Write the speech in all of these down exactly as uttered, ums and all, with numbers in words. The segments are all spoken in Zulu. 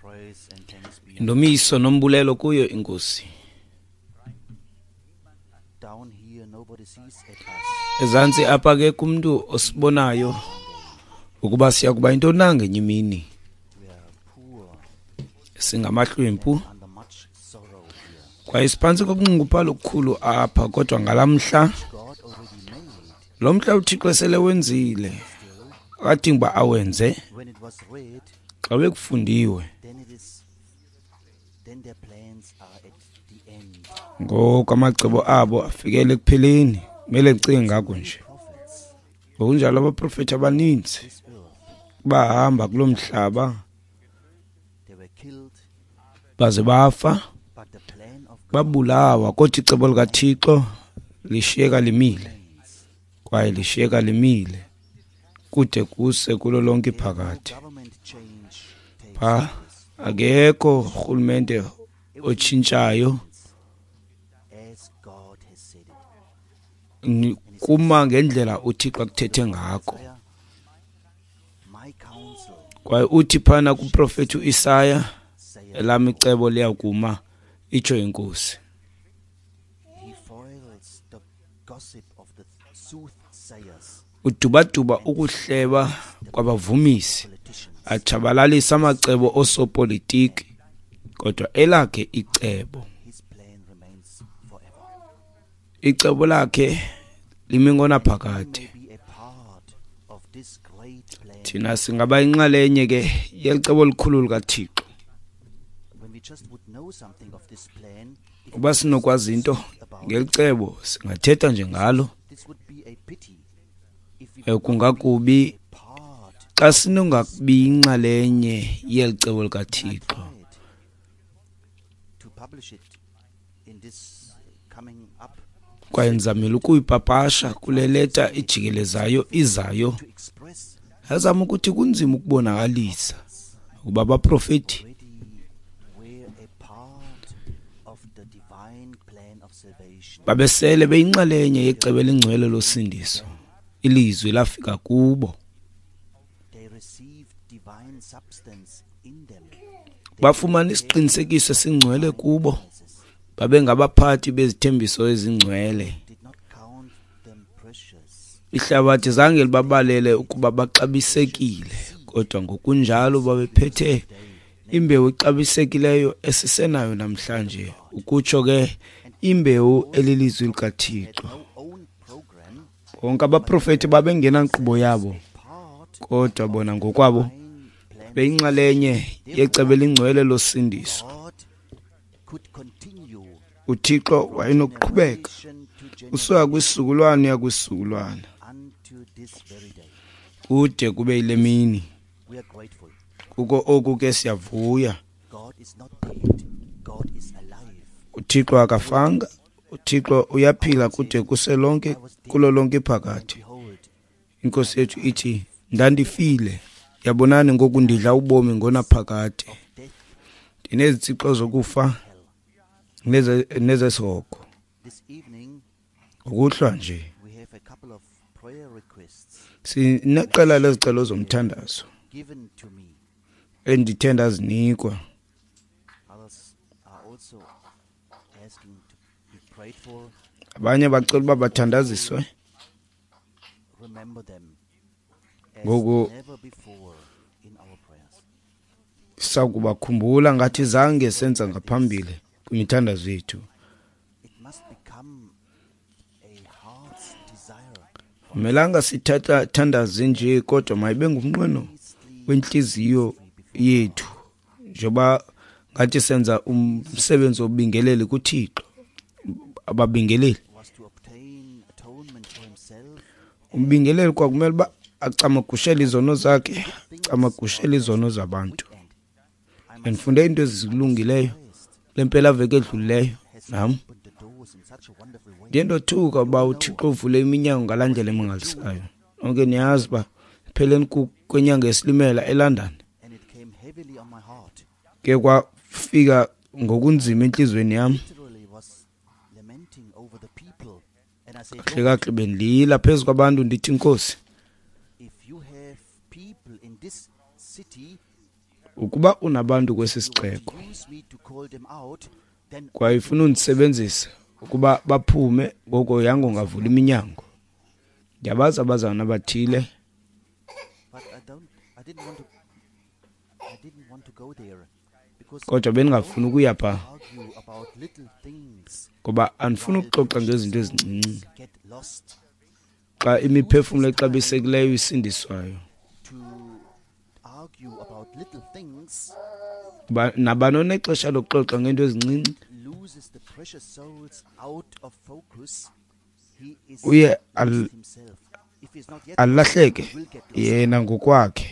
Indumiso nombulelo kuyo inkosi. Ezantsi apha ke kumuntu osibonayo ukuba siya kuba into nangenye imini. Singamahlwempu. Kwaye siphantsi kokunqunguphala okukhulu apha kodwa ngalamhla lo mhla uThixo sele wenzile akadingi uba awenze xa bekufundiwe ngoku amacebo abo afikele ekupheleni kumele ndicinge ngako nje ngokunjalo abaprofethi abaninzi bahamba kulo mhlaba baze bafa babulawa kodwa icebo likaThixo lishiyeka limile kwaye lishiyeka limile kude kuse kulo lonke iphakade. Pha akekho urhulumente otshintshayo kuma ngendlela uThixo akuthethe ngako. Kwaye uthi phana kuprofethi uIsaya elami icebo liyakuma itsho inkosi. Udubaduba ukuhleba kwabavumisi atshabalalisa amacebo osopolitiki kodwa elakhe icebo icebo lakhe limingona phakade. Thina singaba inxalenye ke yelicebo likhulu likaThixo. Uba sinokwazi into ngelicebo singathetha nje ngalo. Kungakubi xa sinongakubi inxalenye yelicebo likaThixo. Kwaye ndizamile ukuyipapasha kule leta ijikelezayo izayo. Yazama ukuthi kunzima ukubonakalisa ukuba abaprofethi babesele beyinxalenye yecebo elingcwele losindiso. Ilizwi lafika kubo. Bafumana isiqinisekiso esingcwele kubo. Babe ngabaphathi bezithembiso ezingcwele. Ihlabathi zange libabalele ukuba baxabisekile kodwa ngokunjalo babephethe imbewu exabisekileyo esisenayo namhlanje ukutsho ke imbewu elilizwi likaThixo. Bonke abaprofethi babengena nkqubo yabo kodwa bona ngokwabo beyinxalenye yecebo elingcwele losindiso. uThixo wayenokuqhubeka usuka kwisizukulwane yakwisizukulwane kude kube ile mini. Kuko oku ke siyavuya. uThixo akafanga, uThixo uyaphila kude kuselonke kulo lonke iphakade. Inkosi yethu ithi ndandifile yabonani ngoku ndidla ubomi ngonaphakade. Ndinezitsixo zokufa neze nezesoko. Ukuhlwa nje sinaqela lezicelo zomthandazo endithenda azinikwa. Abanye bacela uba bathandaziswe ngoku sakubakhumbula ngathi zange senza ngaphambili kwimithandazo yethu. Melanga sithatha thandaze nje kodwa mayibe ngumnqweno wenhliziyo yethu njoba ngathi senza umsebenzi wobingeleli kuThixo. Ababingeleli umbingeleli kwakumele uba acamagushele izono zakhe, acamagushele izono zabantu. Ndifunde into ezilungileyo lempela veke edlulileyo nami ndiye ndothuka uba uThixo uvule iminyango ngalandlela emangalisayo. Onke niyazi uba epheleni kwenyanga yesilimela eLondon ke kwafika ngokunzima enhlizweni yami. Kahle kahle bendilila phezu kwabantu ndithi Nkosi, ukuba unabantu kwesisixeko kwaye ufuna undisebenzisa ukuba baphume ngoko yango ngavula iminyango, ndiyabaza abazana abathile kodwa bendingafuni ukuya phaa ngoba andifuni ukuxoxa ngezinto ezincinci xa imiphefumlo exabisekileyo isindiswayo. Nabani onexesha lokuxoxa ngento ezincinci uye alahleke yena ngokwakhe.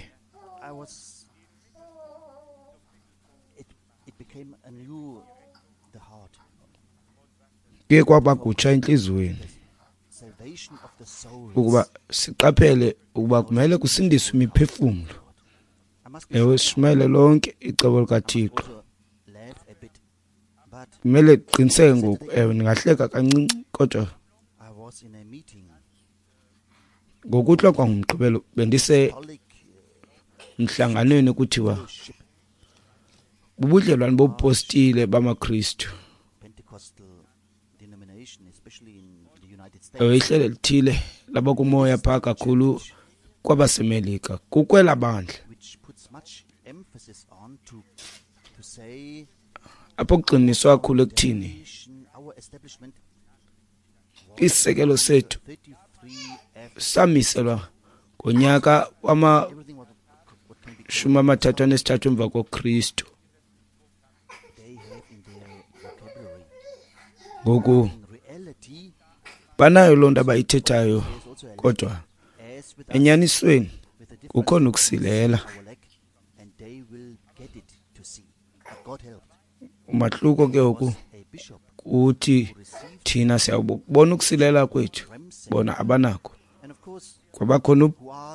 Kuye kwaba kutsha entliziyweni ukuba siqaphele ukuba kumele kusindiswe imiphefumlo. Ewe, simele lonke icebo likaThixo. Kumele qiniseke ngoku. Ewe, ningahleka kancinci kodwa ngokuhlwa kwangumgqibelo bendise mhlanganweni kuthiwa bubudlelwane bobupostile bamaKristu. Ewe, ihlelo lithile labakumoya phaa kakhulu kwabasemelika kukwela bandla apho kuqiniswa kakhulu ekuthini isisekelo sethu samiselwa ngonyaka wamashumi amathathu anesithathu emva koKristu. Ngoku banayo loo nto abayithethayo kodwa enyanisweni kukhona ukusilela. Umahluko ke oku kuthi thina siyabona ukusilela kwethu, bona abanakho. Kwabakhona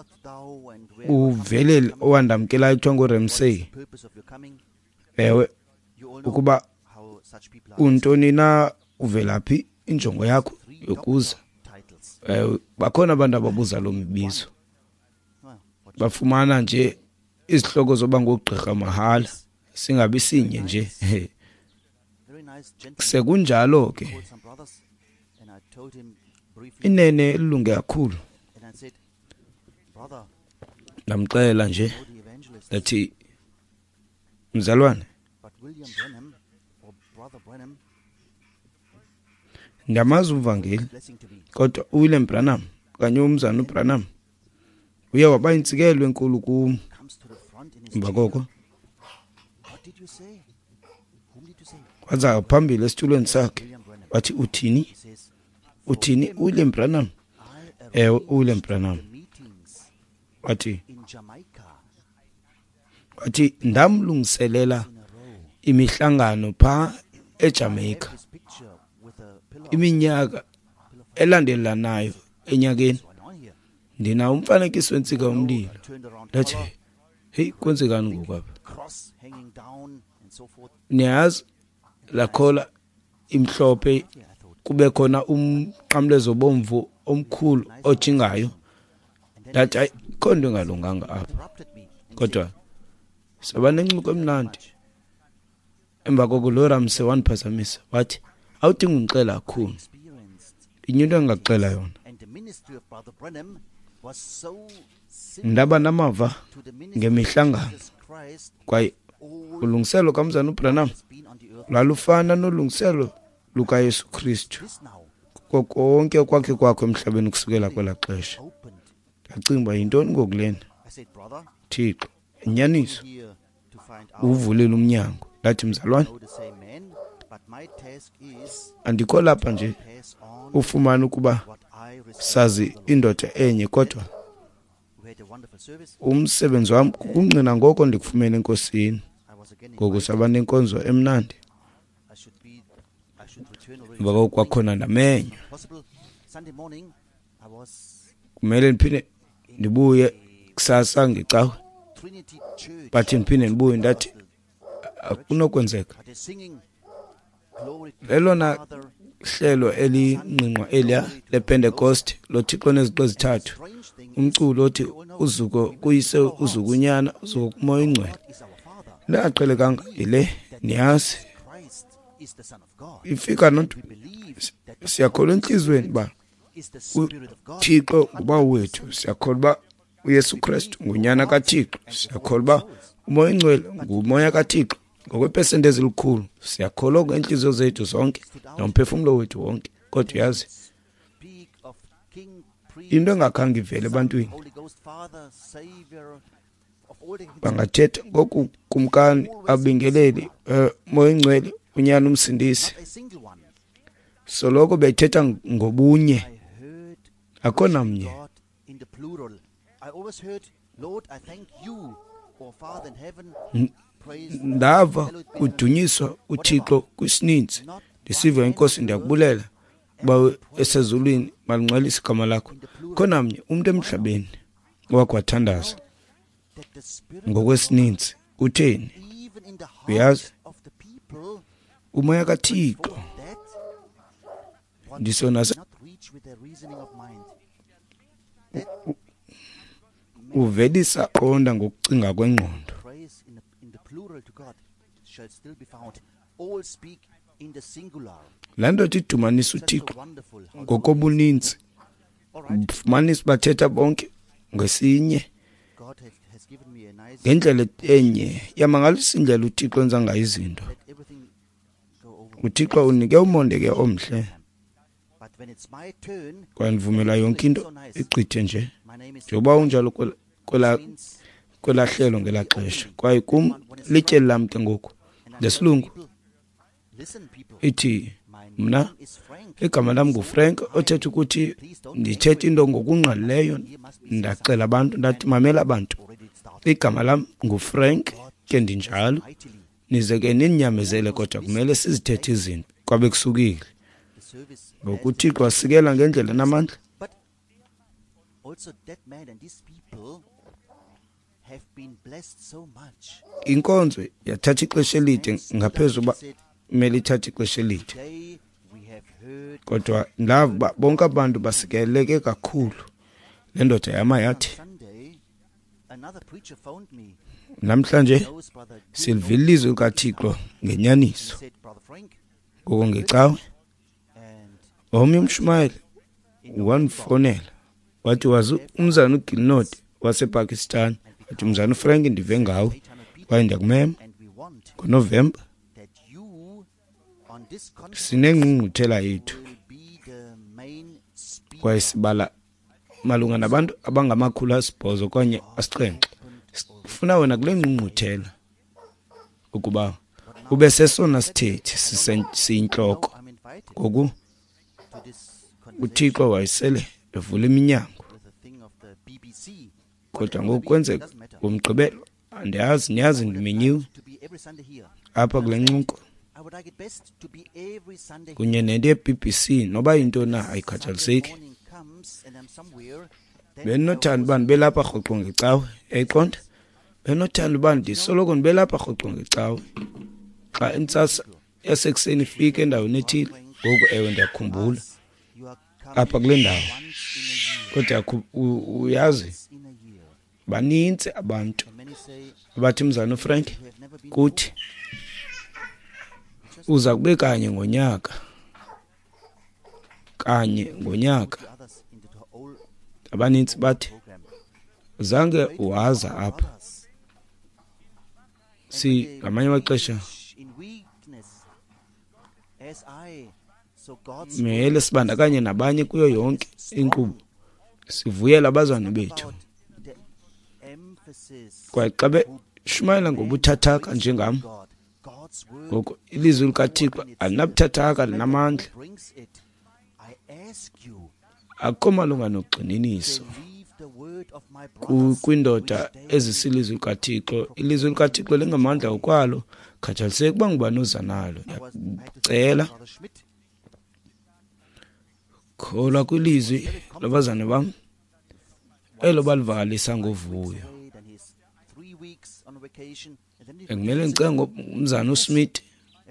uvelele owandamkelayo kuthiwa nguRamsey. Ewe, ukuba untoni na, uvelaphi, injongo yakho yokuza. Ewe, bakhona abantu ababuza loo mibizo, bafumana nje izihloko zoba ngogqirha mahala, singabi sinye nje. Sekunjalo ke inene elunge kakhulu. Ndamxela nje ndathi, mzalwane, ndiyamazi uvangeli kodwa uWilliam Branham kanye umzana uBranham uye waba yintsikelo enkulu kum. Emva koko waza phambili esitulweni sakhe wathi, uthini? Uthini uWilliam Branham? Ewe, uWilliam Branham. Wathi wathi ndamlungiselela imihlangano phaa eJamaica iminyaka elandelanayo enyakeni. Ndina umfanekiso wentsika umlilo. Ndathi, hey, kwenzekani ngoku apha? Niyazi lakhola imhlophe kube khona umqamlezo bomvu omkhulu ojingayo. Ndathi hayi, khona into engalunganga apha. Kodwa saba nencoko emnandi. Emva koko lo Ramsey wandiphazamisa wathi, awudinga undixela kakhulu, inye into engaxela yona. Ndaba namava ngemihlangano kwaye ulungiselo kamzana uBranham lwalufana nolungiselo lukaYesu Kristu konke kwakhe kwakho emhlabeni kusukela kwela xesha. Ndacinga uba yintoni ngokulena? Thixo, inyaniso uvulile umnyango. Ndathi, mzalwane, andikho lapha nje ufumana ukuba sazi indoda enye kodwa umsebenzi wami kukumncina ngoko ndikufumene enkosini. Ngoku saba nenkonzo emnandi. Emva koko kwakhona namenyo. Kumele ndiphinde ndibuye kusasa ngecawe, bathi ndiphinde ndibuye. Ndathi akunokwenzeka. Lelona hlelo elinqinqwa eliya lePentecost loThixo nezinto ezithathu, umculo othi uzuko kuyise uzukunyana uzuko kumoya ingcwele. laqhelekanga ile niyazi ifika nonto siyakholwa enhlizweni ba uThixo uba wethu, siyakholwa ba uYesu Kristu ngunyana kaThixo, siyakholwa ba umoya engcwele ngumoya kaThixo ngokwephesenti ezilikhulu, siyakholwa ngenhliziyo zethu zonke nomphefumulo wethu wonke. Kodwa yazi into engakhange ivele ebantwini bangathetha ngokukumkani abingeleli moya engcwele unyana umsindisi, soloko bethetha ngobunye akho namnye. Ndava kudunyiswa uThixo kwisininzi, ndisiva inkosi ndiyakubulela ba esezulwini malungcwelisa igama lakho. Khona mnye umuntu emhlabeni owakwathandaza ngokwesininzi utheni? Uyazi umoya kaThixo ndisona uvelisa qonda ngokucinga kwengqondo. Lando tidumanisa uThixo ngokobuninzi, fumanisa bathetha bonke ngesinye ngendlela enye. Yamangalisa indlela uThixo enza ngayo izinto. uThixo unike umonde ke omhle, kwanivumela yonke into igqithe nje njengoba unjalo kwela kwelahlelo ngelaxesha. Kwaye kum lityeli lam ke ngoku lesilungu ithi mna igama lam nguFrank, othetha ukuthi ndithetha into ngokungqalileyo. Ndacela abantu ndathi mamela abantu, igama lam nguFrank ke ndinjalo, nize ke ninyamezele kodwa kumele sizithethe izinto kwabe kusukile. Ngoku uThixo wasikela ngendlela namandla. Inkonzo yathatha ixesha elide ngaphezulu uba kumele ithathe ixesha elide, kodwa ndava bonke abantu basikeleleke kakhulu. Le ndoda yama yathi namhlanje silivile ilizwi likaThixo ngenyaniso. Ngoko ngecawe omnye umshumayeli wandifonela wathi wazi umzana uGilnot wasePakistan, wathi mzana uFrank ndive ngawe kwaye ndiyakumema ngoNovemba sinengqungquthela yethu kwaye sibala malunga nabantu abangamakhulu asibhozo okanye asixhenxe. Sifuna wena kule ngqungquthela ukuba ube sesona sithethi siyinhloko. Ngoku uThixo wayesele evula iminyango, kodwa ngoku kwenzeka ngomgqibelo andiyazi, niyazi ndimenyiwe apha kule ncuko kunye nento ye-B B C noba yinto na ayikhathaliseki. Benothanda uba ndibelapha rhoqo ngecawe, yayiqonda? Benothanda uba ndisoloko ndibelapha rhoqo ngecawe xa intsasa yasekuseni ifika endaweni ethile. Ngoku ewe ndiyakhumbula apha kule ndawo, kodwa uyazi banintsi abantu abathi mzana uFrank kuthi uza kube kanye ngonyaka, kanye ngonyaka. Abanintsi bathi zange uwaza apha. Si ngamanye amaxesha mele sibandakanye nabanye kuyo yonke inkqubo, sivuyela abazwana bethu. Kwaye xa beshumayela ngobuthathaka njengam, ngoko ilizwi likaThixo alinabuthathaka, linamandla. Akho malunga nogxininiso kwindoda ezisilizwi likaThixo. Ilizwi likaThixo lingamandla okwalo, khathaliseki uba ngubani oza nalo. Ndiyacela kholwa kwilizwi labazane bam elo balivakalisa ngovuyo. Ekumele ndicinga ngomzana uSmith,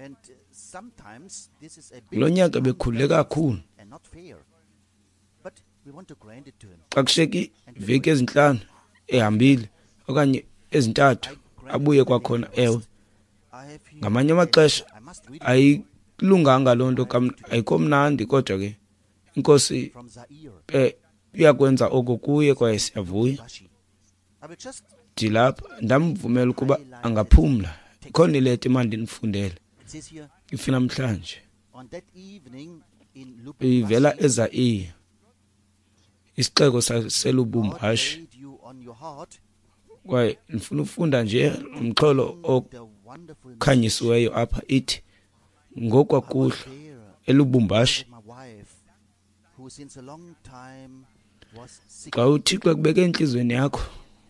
lo nyaka bekhulule kakhulu. Xa kusheki iveki ezinhlanu ehambile okanye ezintathu abuye kwakhona, ewe ngamanye amaxesha ayilunganga lonto ayikho mnandi, kodwa ke inkosi eh iyakwenza oko kuye kwaye siyavuya. Dilapha ndamvumela ukuba angaphumla, ikhona ileta imandi nifundele ifi namhlanje ivela eZaire, isixeko saseLubumbashi. Kwaye nifuna ufunda nje umxholo okhanyisiweyo apha, ithi ngokwakuhla eLubumbashi xa uThixo kubeke enhlizweni yakho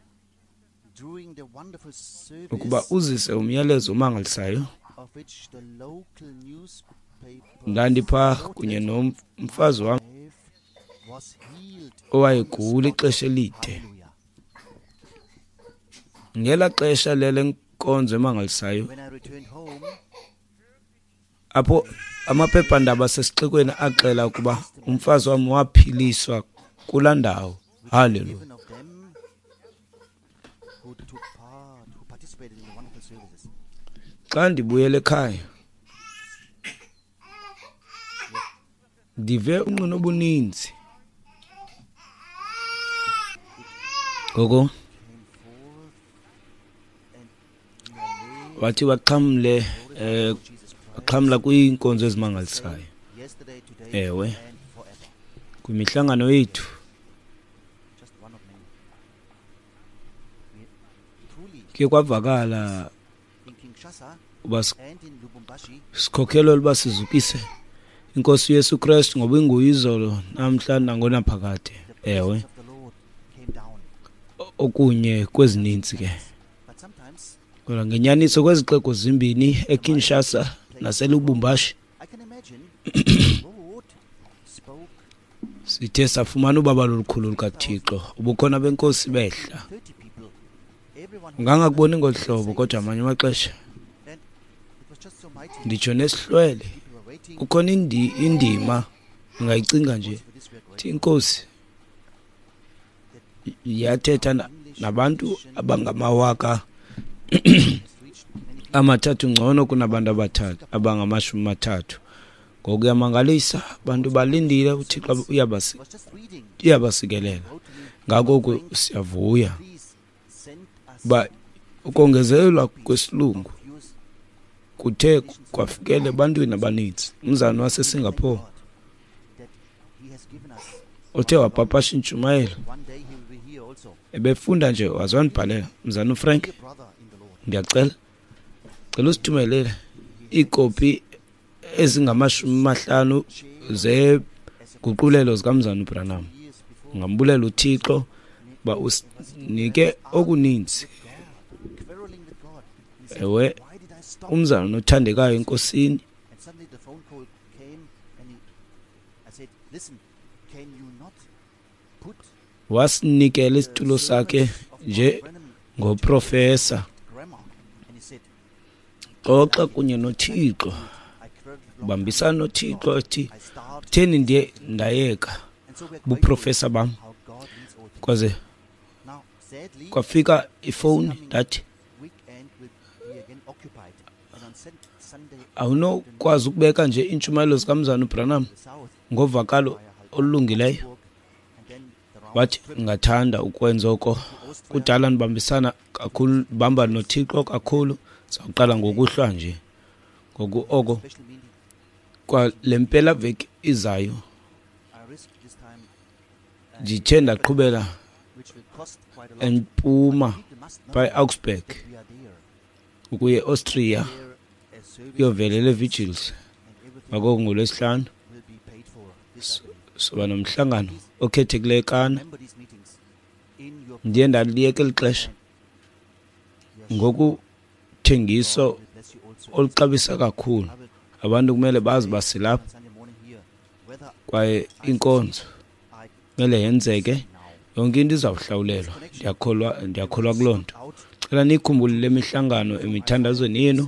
ukuba uzise umyalezo omangalisayo. Ndandipha kunye nomfazi wam owayegula ixesha elide. Ngela xesha lele nkonzo emangalisayo apho amaphephandaba sesixekweni axela ukuba umfazi wam waphiliswa kula ndawo. Hallelujah. Xa ndibuyele ekhaya ndive unqino obuninzi ngoko wathi waxhamle eh waxhamla kwiinkonzo ezimangalisayo. Ewe, kwimihlangano yethu ke kwavakala uba sikhokhelwe uba sizukise inkosi Yesu Kristu ngoba inguyizolo namhla nangonaphakade. Ewe, okunye kwezininzi ke kodwa ngenyaniso kwezixeko zimbini eKinshasa naseLubumbashi sithe safumana ubaba lolukhulu lukaThixo, ubukhona benkosi behla. Ungangakuboni ngohlobo kodwa amanye amaxesha nditsho nesihlwele ukhona indi indima ungayicinga nje thi inkosi yathetha nabantu abangamawaka amathathu ngcono kunabantu abathathu abangamashumi mathathu. Ngokuyamangalisa abantu balindile uThixo uyabasikelela. Ngakho siyavuya ba ukongezelelwa kwesilungu kuthe kwafikele ebantwini abaninzi. Umzana waseSingapore othe wapapasha intshumayelo ebefunda nje wazwanibhalela mzana uFrank, ndiyacela cela usithumelele ikopi ezingamashumi amahlanu zeguqulelo zikamzana uBranham. Ngambulela uThixo ba usinike okuninzi. Ewe, umzana nothandekayo enkosini wasinikela isitulo sakhe nje ngoprofesa xoxa kunye noThixo, bambisana noThixo ethi theni ndiye ndayeka buprofesa bam. Kwaze kwafika ifowuni ndathi awunokwazi ukubeka nje intshumayelo zikamzana uBranham ngovakalo olungileyo. Wathi ngathanda ukwenza oko, kudala nibambisana kakhulu, bamba noThixo kakhulu. Sawuqala ngokuhlwa nje ngoku oko kwa lempela veki izayo ndithe ndaqhubela empuma by Augsburg ukuye Austria uyovelela vigils. Ngakho ngolwesihlanu soba nomhlangano okhethekileyo kana ndiye ndaliyeka elixesha ngoku thengiso oluxabisa kakhulu. Abantu kumele bazi basilapha kwaye inkonzo kumele yenzeke, yonke into izawuhlawulelwa. Ndiyakholwa ndiyakholwa kuloo nto. Cela nikhumbule le mihlangano emithandazweni yenu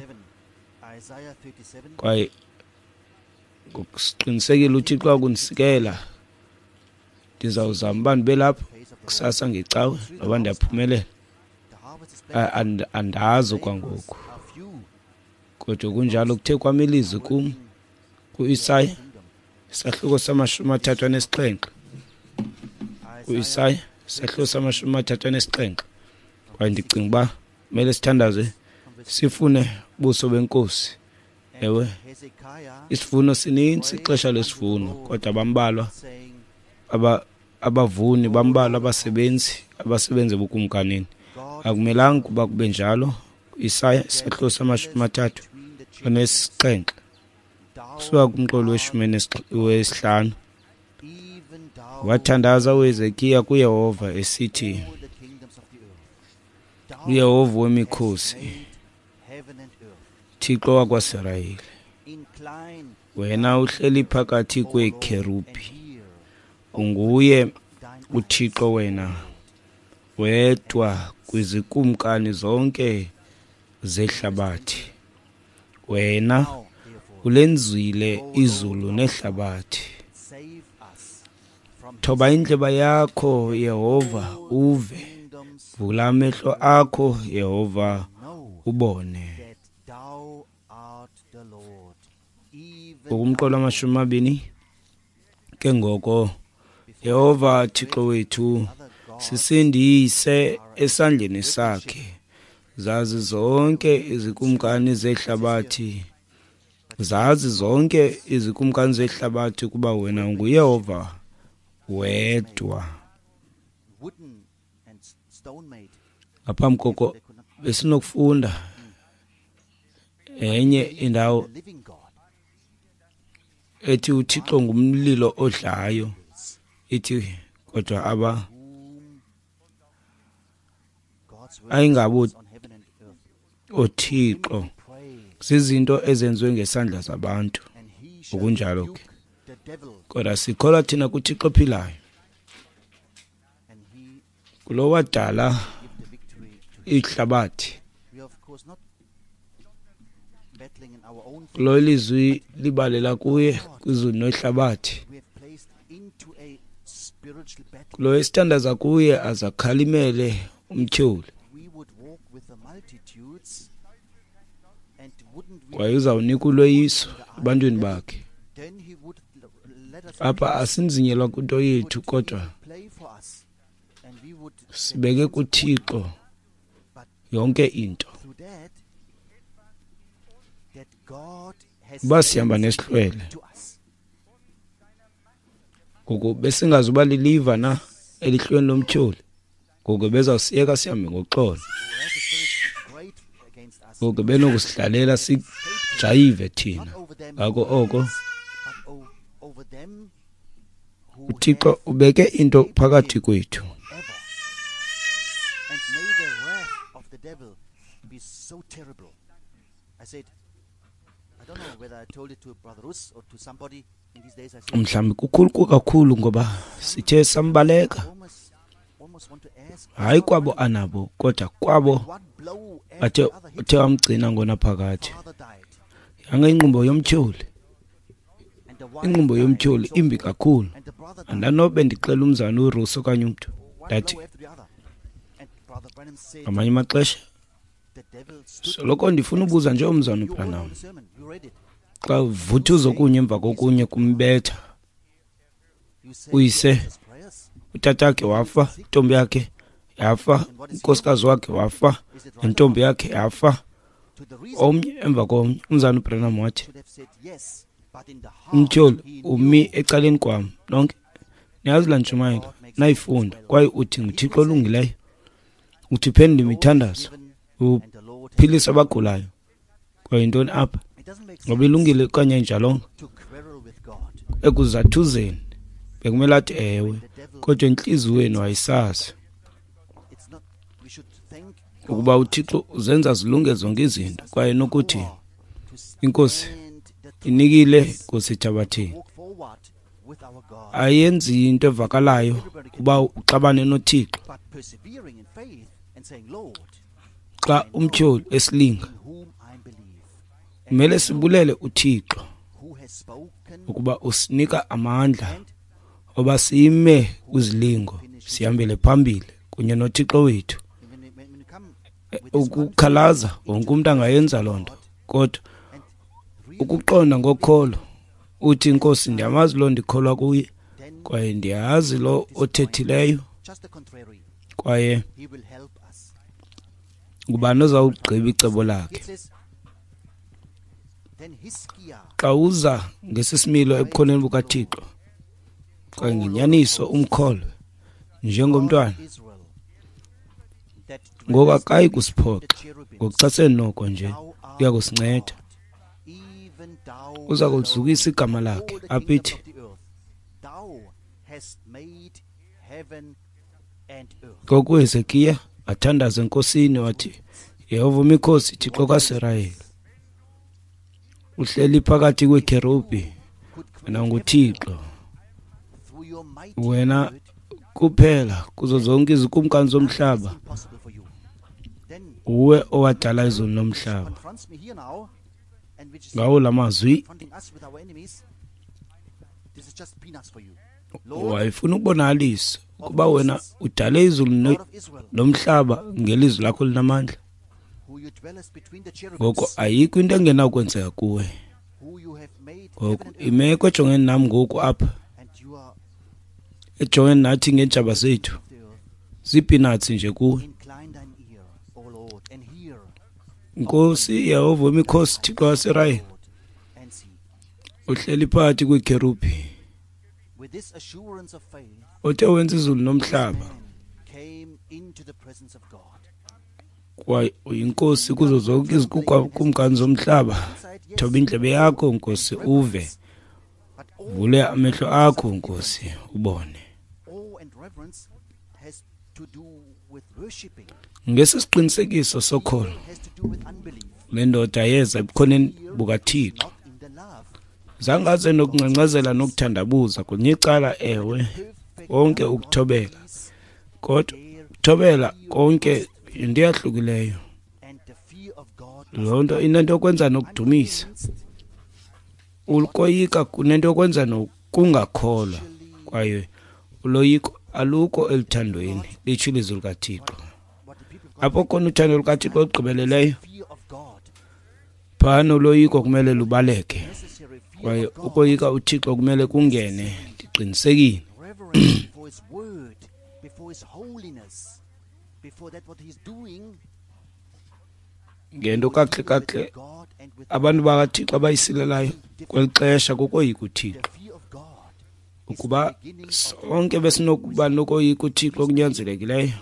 kwaye ngokuqinisekile uThixo wakunisikela. Ndizawuzama uba ndibe lapho kusasa ngecawe noba ndiyaphumelela, andazi kwangoku. kodwa kunjalo kuthe kwamilizwi kum ku-Isaya isahluko samashumi amathathu anesixhenxe ku-Isaya isahluko samashumi amathathu anesixhenxe kwaye ndicinga uba kumele sithandaze sifune ubuso benkosi. Ewe, isivuno sininzi, ixesha lesivuno, kodwa bambalwa aba abavuni, bambalwa abasebenzi abasebenze bukumkanini. Akumelanga kuba kube njalo. Isaya isahluko samashumi amathathu anesixhenxe kusuka kumqolo weshumi wesihlanu. Wathandaza uHezekiya kuYehova esithi, uYehova wemikhosi, Thixo wakwaSirayeli, wena uhleli phakathi kweekherubhi, unguye uThixo wena wedwa kwizikumkani zonke zehlabathi. Wena ulenzile izulu nehlabathi. Thoba indleba yakho Yehova uve, vula amehlo akho Yehova ubone. Ngokumqolo amashumi amabini, ke ngoko Yehova Thixo wethu sisindise esandleni sakhe. Zazi zonke izikumkani zehlabathi, zazi zonke izikumkani zehlabathi kuba wena nguYehova wedwa. Ngaphambi koko besinokufunda enye indawo ethi uThixo ngumlilo odlayo, ithi kodwa aba ayingabo oThixo zizinto ezenziwe ngesandla zabantu. Okunjalo ke kodwa sikholwa thina kuThixo ophilayo, kulo wadala ihlabathi, kulo ilizwi libalela kuye kwizulu nehlabathi, kulo esithandaza kuye azakhalimele umtyholi. Kwaye uzawunika uloyiso ebantwini bakhe. Apha asinzinyelwa kwinto yethu, kodwa sibeke kuThixo yonke into. Uba sihamba nesihlwele, ngoku besingazuba liliva na elihlweni lomtyholi, ngoku bezawusiyeka sihambe ngoxolo. Ngoku benokusihlalela sijayive thina. Ngako oko uThixo ubeke into phakathi kwethu. Mhlawumbi kukhulu kakhulu ngoba sithe sambaleka, hayi kwabo anabo, kodwa kwabo bathe uthe wamgcina ngona phakathi. Yange inqumbo yomtyholi, inqumbo yomtyholi imbi kakhulu. Andanobe ndixela umzana uRusi okanye umntu ndathi ngamanye amaxesha soloko ndifuna ubuza nje umzana uBranham, xa vuthuza okunye emva kokunye kumbetha, uyise utatakhe wafa, intombi yakhe yafa, unkosikazi wakhe wafa, intombi yakhe yafa, omnye emva komnye. Umzana uBranham wathi umtyholi umi ecaleni kwam lonke. Niyazi laa ntshumayelo nayifunda, kwaye uthi nguThixo olungileyo, uthi phendula imithandazo, uphilisa abagulayo. Kwaye yintoni apha? Ngoba ilungile kanye njalo ekuzathuzeni bekumele athi ewe, kodwa entliziyweni wayisazi ukuba uThixo uzenza zilunge zonke izinto, kwaye nokuthi inkosi inikile Nkosi Thabathini. Ayenzi into evakalayo kuba uxabane noThixo. Xa umtyholi esilinga, kumele sibulele uThixo ukuba usinika amandla oba sime kwizilingo, sihambele phambili kunye noThixo wethu. Ukukhalaza wonke umuntu angayenza loo nto, kodwa ukuqonda ngokholo uthi inkosi ndiyamazi lo ndikholwa kuye kwaye ndiyazi lo othethileyo kwaye ngubani ozawugqiba icebo lakhe. Xa uza ngesisimilo ebukhoneni bukaThixo kwaye ngenyaniso umkholwe njengomntwana, ngoku akayi kusiphoxa, ngoku xa senoko nje uya kusinceda. Uza kulizukisa igama lakhe apithi ngoku uHezekiya athandaza enkosini wathi, Yehova umikhosi Thixo kaSirayeli, uhleli phakathi kwekerubhi, wena nguThixo, wena kuphela kuzo zonke izikumkani zomhlaba, uwe owadala izulu nomhlaba. Ngawo la mazwi wayefuna ukubonakalisa ukuba wena udale izulu nomhlaba ngelizwi lakho linamandla. Ngoko ayikho into engenakwenzeka kuwe. Ngoko imeko ejongene nami ngoku apha, ejongene nathi ngeentshaba zethu, zii-peanuts nje kuwe. Nkosi Yehova umikhosi Thixo kaSirayeli, uhleli phakathi kwekerubhi, othe wenza izulu nomhlaba, kwaye uyinkosi kuzo zonke izikumkani zomhlaba. Thoba indlebe yakho Nkosi uve, vule amehlo akho Nkosi ubone. Ngesisiqinisekiso sokholo le ndoda yeza ebukhoneni bukaThixo, zangaze nokungcancazela nokuthandabuza kwelinye icala, ewe konke ukuthobela, kodwa ukuthobela konke into eyahlukileyo. Loo nto inento yokwenza nokudumisa, uloyika kunento yokwenza nokungakholwa, kwaye uloyiko alukho elithandweni, litsho ilizwi likaThixo. Apho khona uthando lukaThixo olugqibeleleyo, phana uloyiko kumele lubaleke, kwaye ukoyika uThixo kumele kungene. Ndiqinisekile ngento kakuhle kakuhle abantu bakaThixo abayisilelayo kweli xesha kukoyika uThixo, ukuba sonke besinokuba nokoyika uThixo okunyanzelekileyo,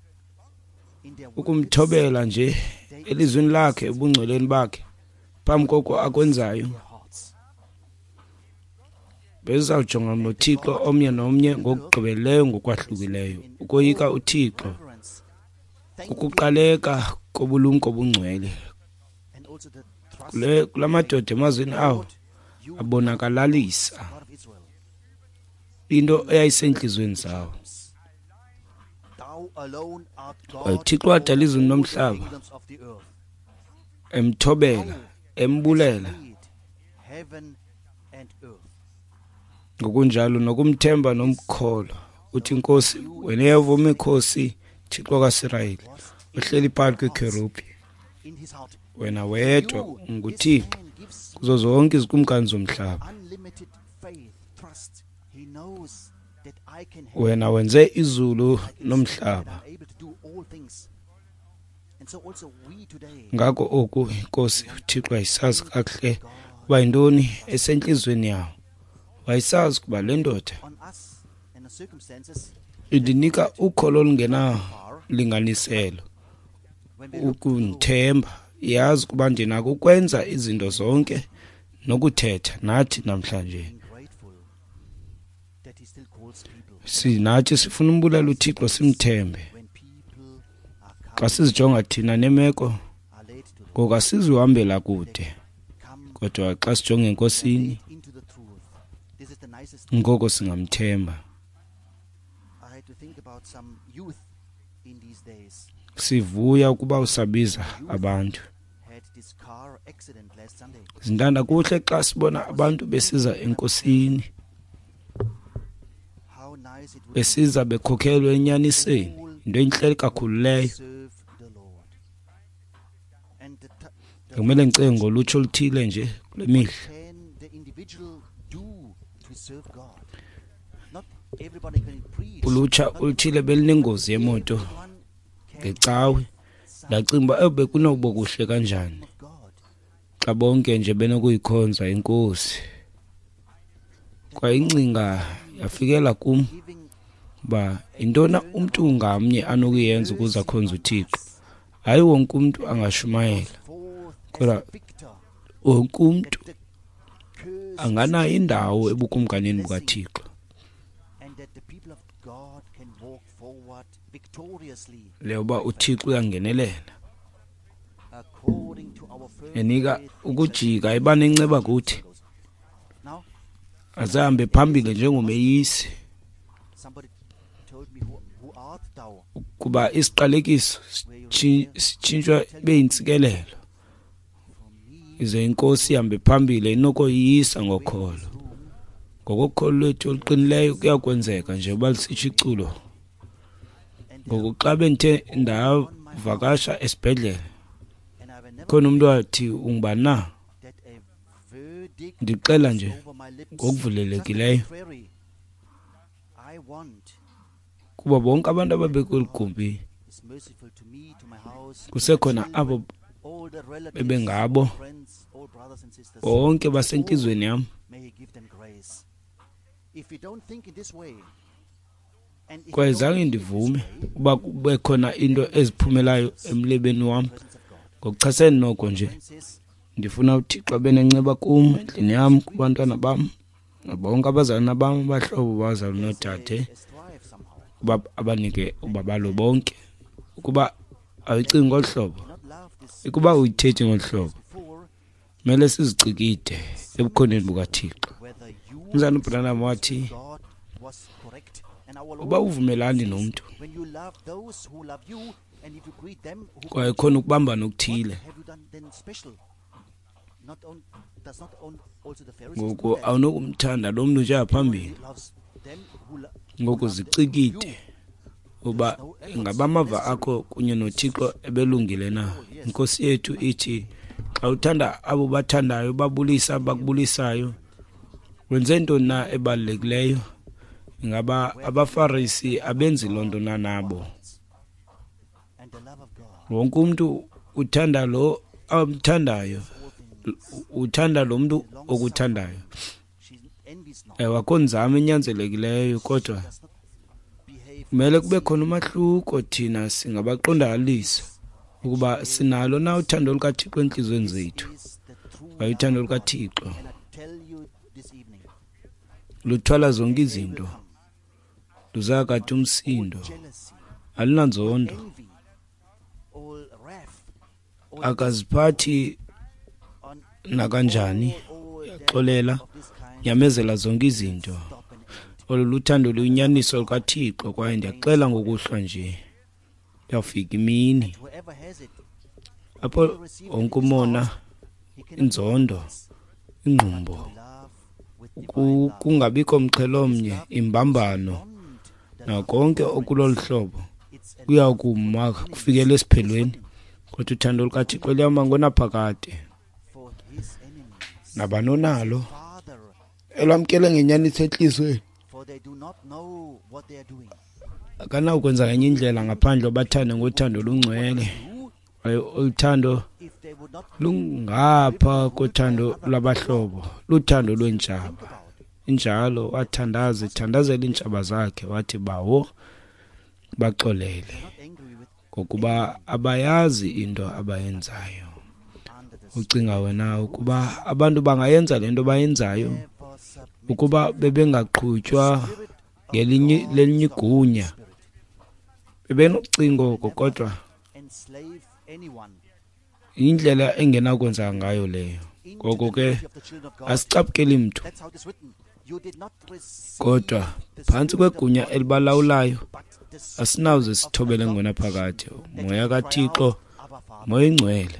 ukumthobela nje elizwini lakhe, ebungcweleni bakhe, phambi koko akwenzayo, bezawujonga noThixo omnye nomnye ngokugqibeleyo ngokwahlukileyo. Ukoyika uThixo, ukuqaleka kobulumko obungcwele kule kula madoda emazweni awo abonakalalisa into eyayisentliziyweni zawo. UThixo wadala izulu nomhlaba, emthobela, embulela, ngokunjalo nokumthemba nomkholo. Uthi Nkosi, wena Yehova umikhosi Thixo kaSirayeli, uhleli phakathi kwekerubhi, wena wedwa nguThixo kuzo zonke izikumkani zomhlaba. Wena wenze izulu nomhlaba, ngako oku Nkosi uThixo wayisazi kakuhle uba yintoni esentliziyweni yawo. Wayisazi ukuba le ndoda indinika ukholo olungenalinganiselo, ukunthemba, yazi ukuba ndinako ukwenza izinto zonke nokuthetha nathi namhlanje. Sinathi sifuna umbulela uThixo, simthembe. Xa sizijonga thina nemeko, ngoku asizihambela kude, kodwa xa sijonga enkosini, ngoko singamthemba. Sivuya ukuba usabiza abantu. Zintanda kuhle xa sibona abantu besiza enkosini, besiza bekhokhelwe enyaniseni, into entle kakhulu leyo. Kumele ngicenge ngolutsho oluthile nje kule mihla. Ulutsha oluthile belinengozi yemoto ngecawe. Lacimba ebe kunokuba kuhle kanjani xa bonke nje benokuyikhonza inkosi. Kwa incinga yafikela kum ba intona umuntu ngamnye anokuyenza ukuze akhonze uThixo. Hayi wonke umuntu angashumayela, kodwa wonke umuntu anganayo indawo ebukumkanini bukaThixo. Leyoba uThixo uyangenelela enika ukujika eba nenceba kuthi azahambe phambili njengomeyisi kuba isiqalekiso sitshintshwa beyintsikelelo ize inkosi ihambe phambili inokoyisa ngokholo. Ngokokholo lwethu oluqinileyo kuyakwenzeka nje uba lisitsho iculo. Ngoku xa benthe ndavakasha esibhedlele khona umuntu wathi ungubani na, ndicela nje ngokuvulelekileyo kuba bonke abantu ababekweli gumbi kusekhona abo bebengabo bonke basentliziyweni yam. Kwaye zange ndivume uba kube khona into eziphumelayo emlebeni wam. Ngokuchasene noko nje ndifuna uThixo abenenceba kum endlini yam, kubantwana bam, bonke abazalwana bam, abahlobo bazalwa nodade, uba abanike ubabalo bonke. Ukuba ayicingi ngolu hlobo, ukuba uyithethi ngolu hlobo, mele sizicikide ebukhoneni bukaThixo. Umzana uBranham wathi uba uvumelani nomntu kwaye khona ukubambana okuthile, ngoku awunokumthanda lo mntu nje aphambili. Ngoku zicikide uba ingaba amava akho kunye noThixo ebelungile na. Inkosi yethu ithi xa uthanda abo bathandayo babulisa abakubulisayo, wenze ntoni na ebalulekileyo? Ingaba abaFarisi abenzi loo nto na nabo? Wonke umuntu uthanda lo amthandayo, uthanda lo mntu okuthandayo. Ewe akho nzame enyanzelekileyo, kodwa kumele kube khona umahluko thina singabaqondalisa ukuba sinalo na uthando lukaThixo entliziyweni zethu. Kwaye uthando lukaThixo luthwala zonke izinto, luzakade umsindo, alinanzondo, akaziphathi nakanjani, yaxolela, nyamezela zonke izinto. Olu luthando luyinyaniso lukaThixo, kwaye ndiyaxela ngokuhlwa nje yafika imini apho wonke umona, inzondo, ingqumbo, kungabikho mqhelomnye, imbambano nakonke okulolu hlobo kuya kuma kufikela esiphelweni. Kodwa uthando lukaThixo luyahamba ngonaphakade nabanonalo elwamkele ngenyaniso entliziyweni. Akanawukwenza ngenye indlela ngaphandle bathande ngothando lungcwele. Uthando lungapha kothando lwabahlobo, luthando lwentshaba. Injalo wathandaza, ithandazela iintshaba zakhe, wathi bawo baxolele ngokuba abayazi into abayenzayo. Ucinga wena ukuba abantu bangayenza le nto bayenzayo ukuba bebengaqhutywa ngelinye lelinye igunya? Bebenocingo kodwa indlela engenakwenza ngayo leyo. Ngoko ke asicaphukeli mntu, kodwa phantsi kwegunya elibalawulayo asinawuze sithobele ngonaphakade. Moya kaThixo, moya ingcwele,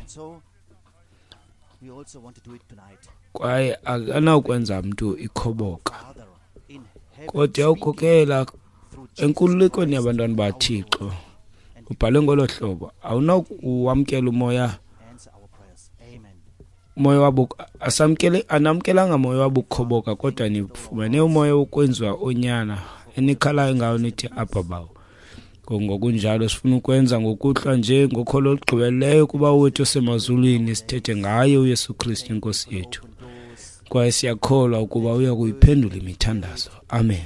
kwaye akanawukwenza mntu ikhoboka, kodwa yawukhokela enkululekweni yabantwana baThixo. Ubhalwe ngolo hlobo, awunakuwamkela umoya umoya wabo asamkele anamkelanga moya wabo ukhoboka, kodwa nifumene umoya wokwenziwa onyana enikhalayo ngawo nithi apha bawo. Ngokunjalo sifuna ukwenza ngokuhlwa nje ngokholo olugqibeleyo kuba wethu osemazulwini, sithethe ngaye uYesu Kristu inkosi yethu, kwaye siyakholwa ukuba uya kuyiphendula imithandazo. Amen.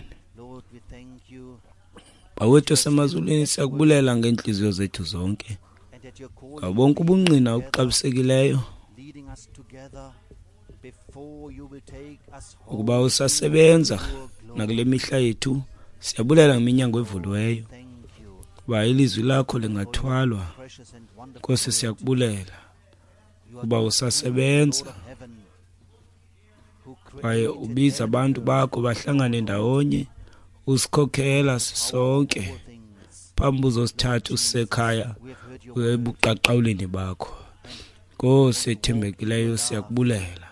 Bawethu osemazulwini, siyakubulela ngenhliziyo zethu zonke ngabonke ubungqina obuxabisekileyo ukuba usasebenza nakule mihla yethu. Siyabulela ngeminyango evuliweyo kuba ilizwi lakho lingathwalwa. Nkosi, siyakubulela kuba usasebenza kwaye ubiza abantu bakho bahlangane ndawonye, usikhokhela sisonke phambi uzosithatha usekhaya ebuqaqawuleni bakho. Nkosi ethembekileyo, siyakubulela.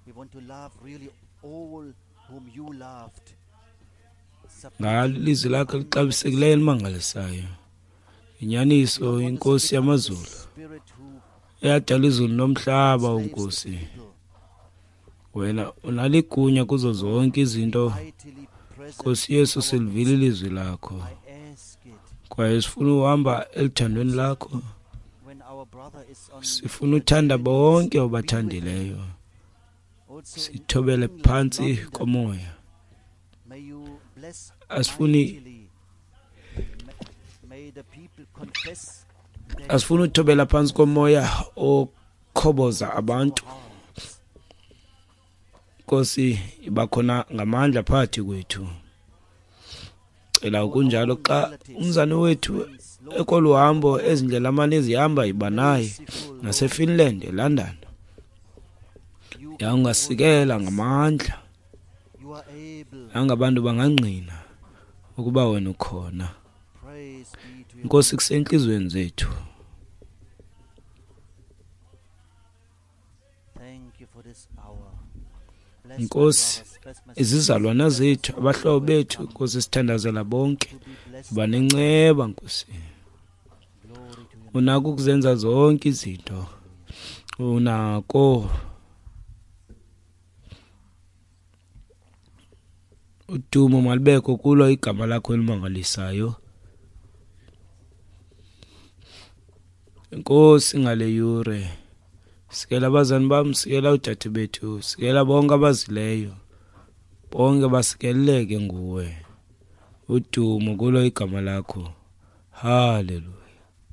Ngalizwi lakho lixabisekileyo elimangalisayo, inyaniso inkosi yamazulu eyadala izulu nomhlaba. Unkosi, wena unaligunya kuzo zonke izinto. Nkosi Yesu, silivile ilizwi lakho kwaye sifuna uhamba elithandweni lakho. Sifuna uthanda bonke obathandileyo, sithobele phansi komoya. Asifuni asifuna uthobela phansi komoya okhoboza abantu. Nkosi, iba khona ngamandla phakathi kwethu. Cela kunjalo xa umzane wethu ekoluhambo ezindlela amane ezihamba iba naye naseFinland, eLondon, yangasikela ngamandla, yangabantu bangangqina ukuba wena ukhona. Nkosi, kusenhlizweni zethu. Nkosi, izizalwana zethu, abahlobo bethu, Nkosi, sithandazela bonke banenceba. Nkosi, unako ukuzenza zonke izinto, unako udumo malibekho kulo igama lakho elimangalisayo. Nkosi, ngale yure sikela abazali bami, sikela udade bethu, sikela bonke abazileyo, bonke basikeleleke nguwe. Udumo kulo igama lakho. Hallelujah.